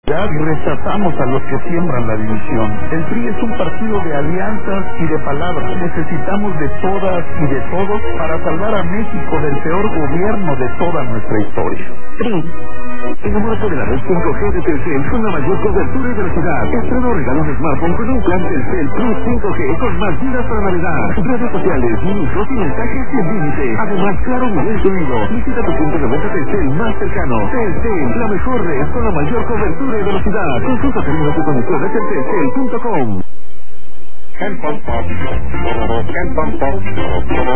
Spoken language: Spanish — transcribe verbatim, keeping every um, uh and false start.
Y rechazamos a los que siembran la división. El P R I es un partido de alianzas y de palabras. Necesitamos de todas y de todos para salvar a México del peor gobierno de toda nuestra historia. P R I. Enamórate de la red cinco G de Telcel con la mayor cobertura y velocidad. Estreno regalo un smartphone con un plan Telcel Plus cinco G con más vidas para navegar. Redes sociales, minutos y mensajes sin límite. Además, claro, nivel incluido. Visita tu punto de venta Telcel más cercano. Telcel, la mejor red con la mayor cobertura y velocidad. Consulta términos y condiciones en telcel punto com.